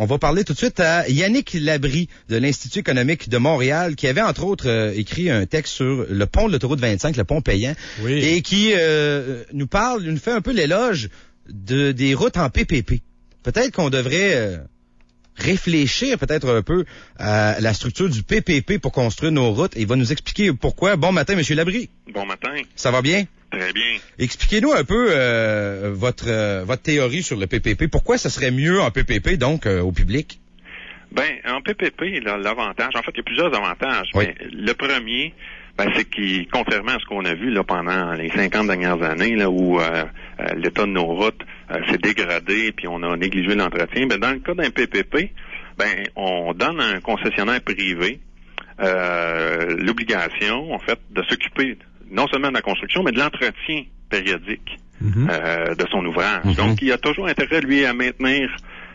On va parler tout de suite à Yannick Labrie de l'Institut économique de Montréal qui avait entre autres écrit un texte sur le pont de l'autoroute 25, le pont payant, et qui nous fait un peu l'éloge des routes en PPP. Peut-être qu'on devrait réfléchir peut-être un peu à la structure du PPP pour construire nos routes. Et il va nous expliquer pourquoi. Bon matin, Monsieur Labrie. Bon matin. Ça va bien? Très bien. Expliquez-nous un peu votre théorie sur le PPP. Pourquoi ça serait mieux en PPP, donc, au public? Ben, en PPP, l'avantage, en fait, il y a plusieurs avantages. Oui. Mais le premier, c'est qu'il, contrairement à ce qu'on a vu là pendant les 50 dernières années, là où l'état de nos routes s'est dégradé puis on a négligé l'entretien, dans le cas d'un PPP, on donne à un concessionnaire privé l'obligation, en fait, de s'occuper non seulement de la construction, mais de l'entretien périodique de son ouvrage. Donc, il a toujours intérêt, lui, à maintenir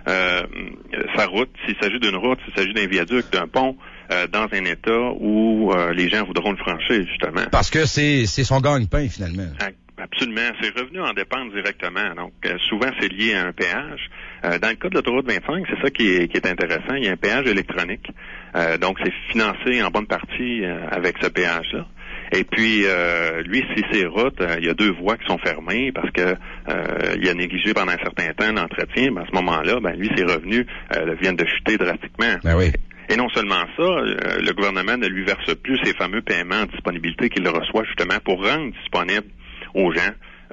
sa route, s'il s'agit d'une route, s'il s'agit d'un viaduc, d'un pont, dans un état où les gens voudront le franchir, justement. Parce que c'est son gagne-pain, finalement. Absolument. Ses revenus en dépendent directement. Donc, souvent, c'est lié à un péage. Dans le cas de l'autoroute 25, c'est ça qui est intéressant. Il y a un péage électronique. Donc, c'est financé en bonne partie avec ce péage-là. Et puis, lui, si ses routes, il y a 2 voies qui sont fermées parce que il a négligé pendant un certain temps l'entretien, à ce moment-là, lui, ses revenus viennent de chuter drastiquement. Ben oui. Et non seulement ça, le gouvernement ne lui verse plus ces fameux paiements en disponibilité qu'il reçoit justement pour rendre disponible aux gens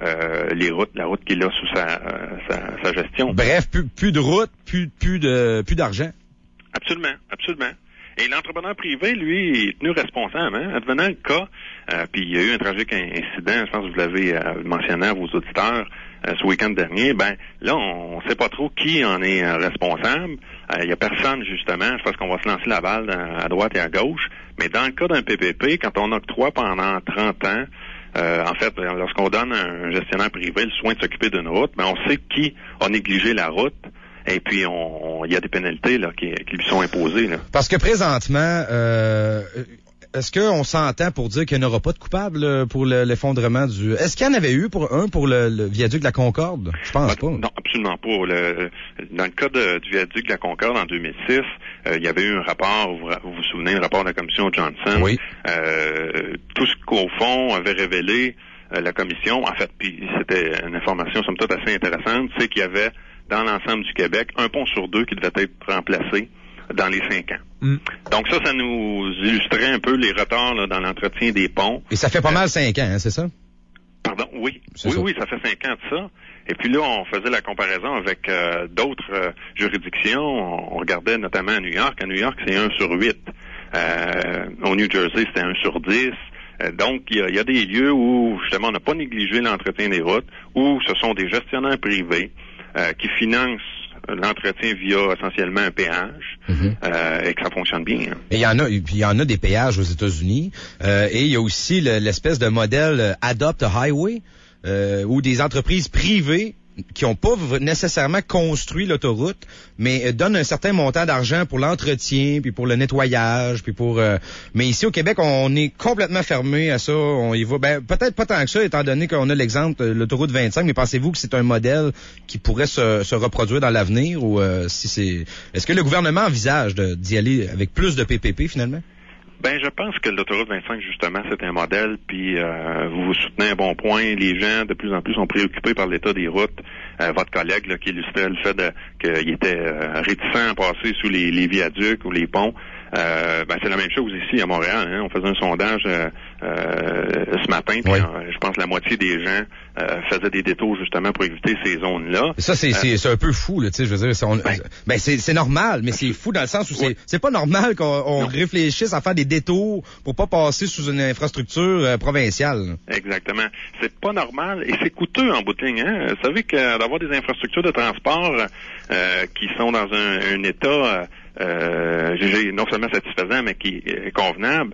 la route qu'il a sous sa gestion. Bref, plus de route, plus d'argent. Absolument, absolument. Et l'entrepreneur privé, lui, est tenu responsable. Advenant le cas, puis il y a eu un tragique incident, je pense que vous l'avez mentionné à vos auditeurs ce week-end dernier, là, on sait pas trop qui en est responsable. Il y a personne, justement. Je pense qu'on va se lancer la balle à droite et à gauche. Mais dans le cas d'un PPP, quand on octroie pendant 30 ans, en fait, lorsqu'on donne à un gestionnaire privé le soin de s'occuper d'une route, on sait qui a négligé la route. Et puis, il y a des pénalités là qui lui sont imposées. Là. Parce que présentement, est-ce qu'on s'entend pour dire qu'il n'y en aura pas de coupable pour l'effondrement du... Est-ce qu'il y en avait eu pour le viaduc de la Concorde? Je pense pas. Non, absolument pas. Dans le cas du viaduc de la Concorde en 2006, il y avait eu un rapport, vous vous souvenez, le rapport de la commission Johnson. Oui. Tout ce qu'au fond avait révélé la commission, en fait, puis c'était une information somme toute assez intéressante, c'est qu'il y avait dans l'ensemble du Québec, 1 pont sur 2 qui devait être remplacé dans les 5 ans. Donc ça nous illustrait un peu les retards là, dans l'entretien des ponts. Et ça fait pas mal 5 ans, c'est ça? Pardon, oui. Ça fait 5 ans de ça. Et puis là, on faisait la comparaison avec d'autres juridictions. On regardait notamment à New York. À New York, c'est 1 sur 8. Au New Jersey, c'était 1 sur 10. Donc, il y a des lieux où, justement, on n'a pas négligé l'entretien des routes, où ce sont des gestionnaires privés qui financent l'entretien via essentiellement un péage et que ça fonctionne bien. Hein. Et il y en a des péages aux États-Unis et il y a aussi l'espèce de modèle Adopt a Highway où des entreprises privées qui n'ont pas nécessairement construit l'autoroute, mais donnent un certain montant d'argent pour l'entretien, puis pour le nettoyage, puis pour... mais ici, au Québec, on est complètement fermé à ça. On y va... peut-être pas tant que ça, étant donné qu'on a l'exemple de l'autoroute 25, mais pensez-vous que c'est un modèle qui pourrait se reproduire dans l'avenir, ou si c'est... Est-ce que le gouvernement envisage d'y aller avec plus de PPP, finalement? Je pense que l'autoroute 25, justement, c'est un modèle, puis vous soutenez un bon point. Les gens, de plus en plus, sont préoccupés par l'état des routes. Votre collègue là, qui illustrait le fait qu'il était réticent à passer sous les viaducs ou les ponts, c'est la même chose ici à Montréal. Hein. On faisait un sondage ce matin, puis je pense que la moitié des gens faisaient des détours justement pour éviter ces zones-là. Ça, c'est un peu fou, là, tu sais, je veux dire, c'est normal, mais c'est fou dans le sens où c'est pas normal qu'on réfléchisse à faire des détours pour pas passer sous une infrastructure provinciale. Exactement. C'est pas normal et c'est coûteux en bout de ligne. Hein. Vous savez que d'avoir des infrastructures de transport qui sont dans un état non seulement satisfaisant, mais qui est convenable,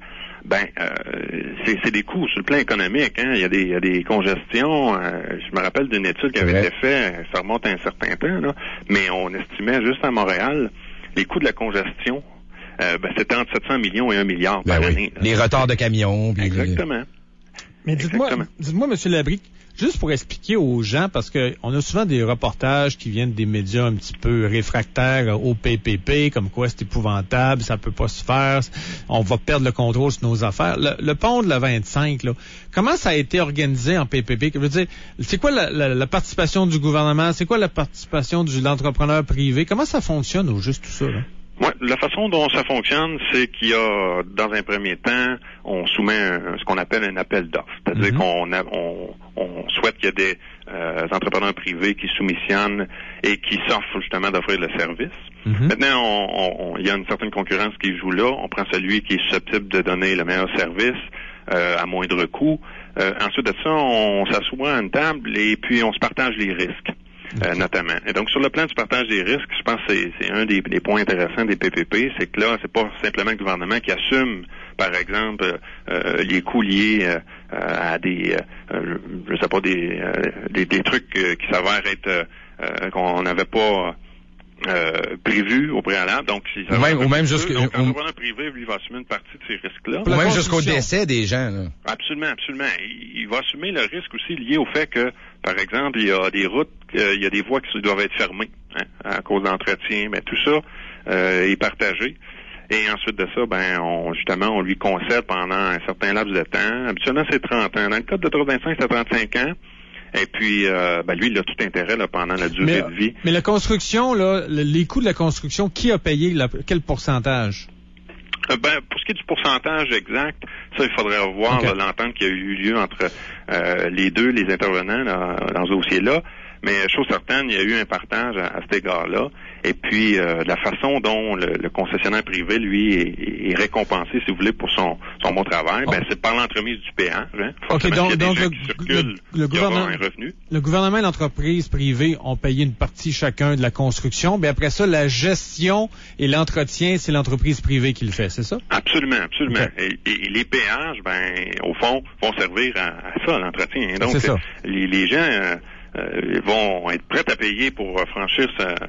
c'est des coûts sur le plan économique. Hein. Il y a des congestions. Je me rappelle d'une étude qui avait été faite, ça remonte à un certain temps, là, mais on estimait juste à Montréal les coûts de la congestion, c'était entre 700 millions et 1 milliard par année. Les retards de camions. Exactement. Mais dites-moi, M. Labrie, juste pour expliquer aux gens, parce que on a souvent des reportages qui viennent des médias un petit peu réfractaires au PPP, comme quoi c'est épouvantable, ça peut pas se faire, on va perdre le contrôle sur nos affaires. Le pont de la 25, là, comment ça a été organisé en PPP? Je veux dire, c'est quoi la participation du gouvernement? C'est quoi la participation de l'entrepreneur privé? Comment ça fonctionne au juste tout ça, là? Ouais, la façon dont ça fonctionne, c'est qu'il y a, dans un premier temps, on soumet ce qu'on appelle un appel d'offres. C'est-à-dire qu'on souhaite qu'il y ait des entrepreneurs privés qui soumissionnent et qui s'offrent justement d'offrir le service. Maintenant, il y a une certaine concurrence qui joue là. On prend celui qui est susceptible de donner le meilleur service à moindre coût. Ensuite de ça, on s'assoit à une table et puis on se partage les risques. Notamment. Et donc, sur le plan du partage des risques, je pense que c'est un des points intéressants des PPP, c'est que là, c'est pas simplement le gouvernement qui assume, par exemple, les coûts liés à des, je sais pas, des trucs qui s'avèrent être qu'on n'avait pas prévu au préalable. Donc, si ça ou même jusqu'au l'entrepreneur privé, lui, va assumer une partie de ces risques-là. Ou même jusqu'au décès des gens, là. Absolument. Il va assumer le risque aussi lié au fait que, par exemple, il y a des routes, il y a des voies qui doivent être fermées, à cause d'entretien. Mais tout ça est partagé. Et ensuite de ça, on lui concède pendant un certain laps de temps. Habituellement, c'est 30 ans. Dans le code de 25, c'est 35 ans. Et puis, lui, il a tout intérêt là, pendant la durée de vie. Mais la construction, là, les coûts de la construction, qui a payé quel pourcentage? Pour ce qui est du pourcentage exact, ça, il faudrait revoir l'entente qui a eu lieu entre les intervenants dans ce dossier-là. Mais chose certaine, il y a eu un partage à cet égard-là. Et puis, la façon dont le concessionnaire privé, lui, est récompensé, si vous voulez, pour son bon travail, c'est par l'entremise du péage. Donc le gouvernement et l'entreprise privée ont payé une partie chacun de la construction, mais après ça, la gestion et l'entretien, c'est l'entreprise privée qui le fait, c'est ça? Absolument. Okay. Et les péages, au fond, vont servir à ça, l'entretien. Donc, les gens... vont être prêts à payer pour franchir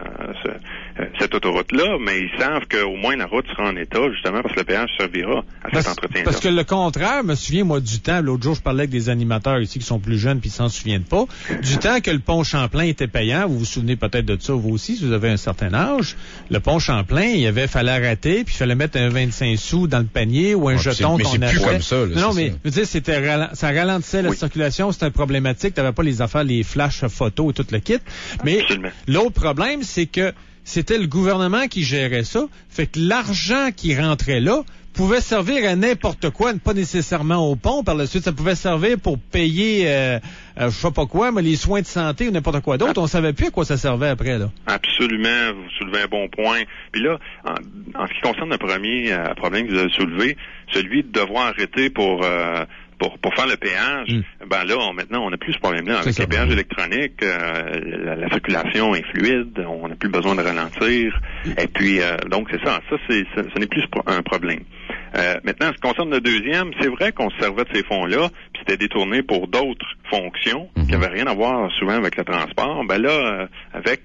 cette autoroute-là, mais ils savent qu'au moins la route sera en état, justement, parce que le péage servira à cet entretien-là. Parce que le contraire, me souviens, moi, du temps, l'autre jour, je parlais avec des animateurs ici qui sont plus jeunes puis ils s'en souviennent pas, du temps que le pont Champlain était payant, vous vous souvenez peut-être de ça, vous aussi, si vous avez un certain âge, le pont Champlain, fallait arrêter, puis il fallait mettre un 25 sous dans le panier ou un jeton qu'on avait. Mais c'est plus comme ça, là. Non, mais, je veux dire, ça ralentissait la circulation, c'était problématique, t'avais pas les affaires, les flashs photos et tout le kit. Mais l'autre problème, c'est que c'était le gouvernement qui gérait ça. Fait que l'argent qui rentrait là pouvait servir à n'importe quoi, pas nécessairement au pont. Par la suite, ça pouvait servir pour payer, je sais pas quoi, mais les soins de santé ou n'importe quoi d'autre. On savait plus à quoi ça servait après, là. Absolument. Vous soulevez un bon point. Puis là, en ce qui concerne le premier problème que vous avez soulevé, celui de devoir arrêter pour faire le péage, maintenant, on n'a plus ce problème-là. Avec les péages électroniques, la circulation est fluide, on n'a plus besoin de ralentir. Et puis, donc, c'est ça. Ça, ce n'est plus un problème. Maintenant, en ce qui concerne le deuxième, c'est vrai qu'on se servait de ces fonds-là, puis c'était détourné pour d'autres fonctions qui n'avaient rien à voir souvent avec le transport. Avec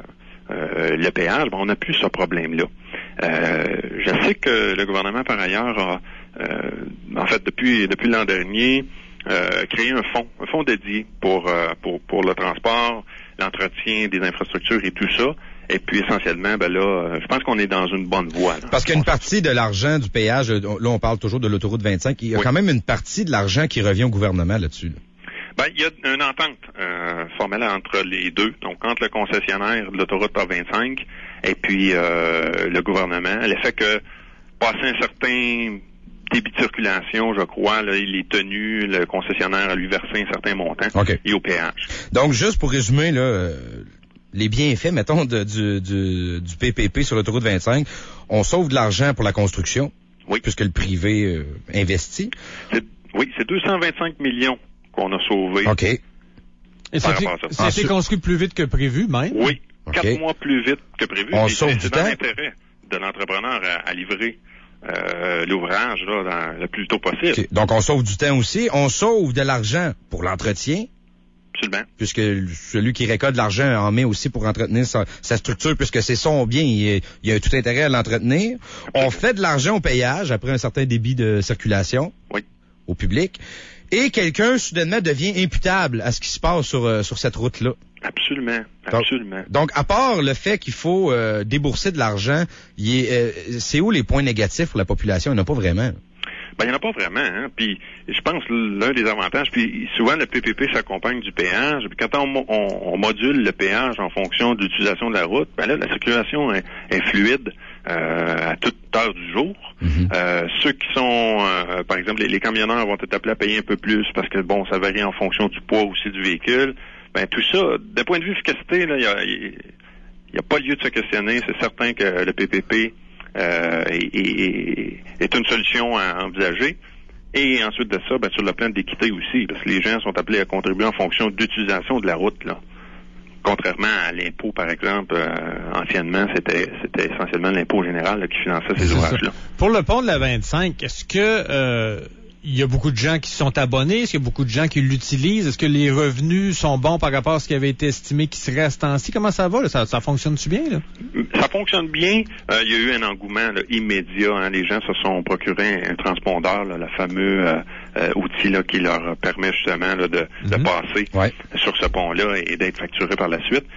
le péage, on n'a plus ce problème-là. Je sais que le gouvernement, par ailleurs, a depuis l'an dernier, créé un fonds dédié pour le transport, l'entretien des infrastructures et tout ça. Et puis essentiellement, je pense qu'on est dans une bonne voie. Parce qu'une partie de l'argent du péage, là on parle toujours de l'autoroute 25, il y a quand même une partie de l'argent qui revient au gouvernement là-dessus. Il y a une entente formelle entre les deux, donc entre le concessionnaire de l'autoroute A25 et puis le gouvernement. Le fait que passer un certain débit de circulation, je crois, là, il est tenu, le concessionnaire a lui versé un certain montant et au péage. Donc, juste pour résumer, là, les bienfaits, mettons, du PPP sur l'autoroute 25, on sauve de l'argent pour la construction, puisque le privé investit. C'est 225 millions qu'on a sauvé. OK. Et ça a été construit plus vite que prévu, même? Oui, 4 mois plus vite que prévu. On sauve du temps. C'est dans l'intérêt de l'entrepreneur à livrer l'ouvrage là, le plus tôt possible. Okay. Donc, on sauve du temps aussi. On sauve de l'argent pour l'entretien. Absolument. Puisque celui qui récolte de l'argent en met aussi pour entretenir sa structure, puisque c'est son bien, il y a tout intérêt à l'entretenir. On fait de l'argent au payage après un certain débit de circulation au public. et quelqu'un soudainement devient imputable à ce qui se passe sur cette route-là. Absolument. Donc, à part le fait qu'il faut débourser de l'argent, c'est où les points négatifs pour la population? Il n'y en a pas vraiment. Ben, il n'y en a pas vraiment, hein. Puis, je pense l'un des avantages, puis souvent le PPP s'accompagne du péage. Puis quand on module le péage en fonction de l'utilisation de la route, ben là, la circulation est fluide à toute heure du jour. Ceux qui sont, par exemple, les camionneurs vont être appelés à payer un peu plus parce que, bon, ça varie en fonction du poids aussi du véhicule. Ben, tout ça, d'un point de vue efficacité, là, il y a pas lieu de se questionner. C'est certain que le PPP est une solution à envisager. Et ensuite de ça, ben, sur le plan d'équité aussi, parce que les gens sont appelés à contribuer en fonction d'utilisation de la route, là. Contrairement à l'impôt, par exemple, anciennement, c'était essentiellement l'impôt général là, qui finançait ces ouvrages-là. Pour le pont de la 25, est-ce que il y a beaucoup de gens qui sont abonnés? Est-ce qu'il y a beaucoup de gens qui l'utilisent? Est-ce que les revenus sont bons par rapport à ce qui avait été estimé qui serait à ce temps-ci? Comment ça va? Là? Ça fonctionne-tu bien? Là? Ça fonctionne bien. Il y a eu un engouement là, immédiat. Hein. Les gens se sont procurés un transpondeur, là, le fameux outil là, qui leur permet justement là, de passer sur ce pont-là et d'être facturé par la suite.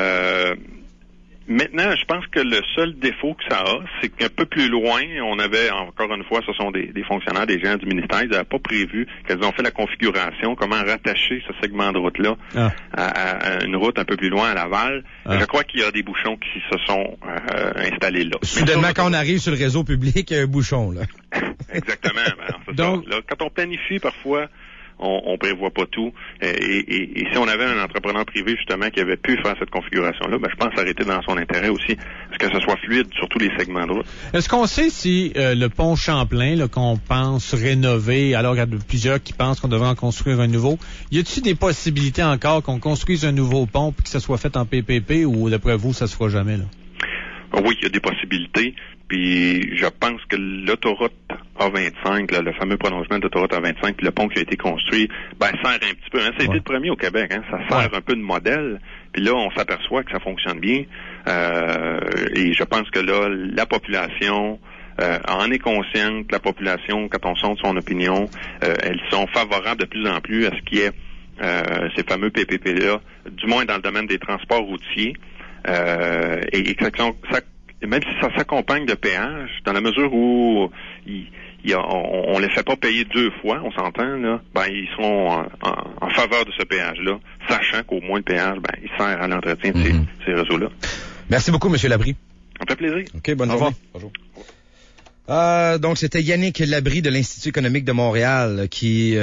Maintenant, je pense que le seul défaut que ça a, c'est qu'un peu plus loin, on avait, encore une fois, ce sont des fonctionnaires, des gens du ministère, ils n'avaient pas prévu qu'elles ont fait la configuration, comment rattacher ce segment de route-là à une route un peu plus loin à Laval. Je crois qu'il y a des bouchons qui se sont installés là. Soudainement, quand on arrive sur le réseau public, il y a un bouchon, là. Exactement. Alors, donc, ça. Là, quand on planifie, parfois, on prévoit pas tout. Et si on avait un entrepreneur privé, justement, qui avait pu faire cette configuration-là, ben, je pense que ça aurait été dans son intérêt aussi, parce que ce soit fluide sur tous les segments de route. Est-ce qu'on sait si le pont Champlain, là, qu'on pense rénover, alors qu'il y a plusieurs qui pensent qu'on devrait en construire un nouveau, y a-t-il des possibilités encore qu'on construise un nouveau pont puis que ça soit fait en PPP, ou d'après vous, ça se fera jamais, là? Oui, il y a des possibilités. Puis je pense que l'autoroute A25, là, le fameux prolongement de l'autoroute A25, puis le pont qui a été construit, ben sert un petit peu. Hein, ça a été le premier au Québec. Hein, ça sert un peu de modèle. Puis là, on s'aperçoit que ça fonctionne bien. Et je pense que là, la population en est consciente. La population, quand on sonde son opinion, elles sont favorables de plus en plus à ce qui est ces fameux PPP-là, du moins dans le domaine des transports routiers. Et même si ça s'accompagne de péage, dans la mesure où on les fait pas payer deux fois, on s'entend, là, ben ils seront en faveur de ce péage-là, sachant qu'au moins le péage, ben il sert à l'entretien de ces réseaux-là. Merci beaucoup, M. Labrie. Ça me fait plaisir. OK, bonne journée. Bonjour. Donc, c'était Yannick Labrie de l'Institut économique de Montréal qui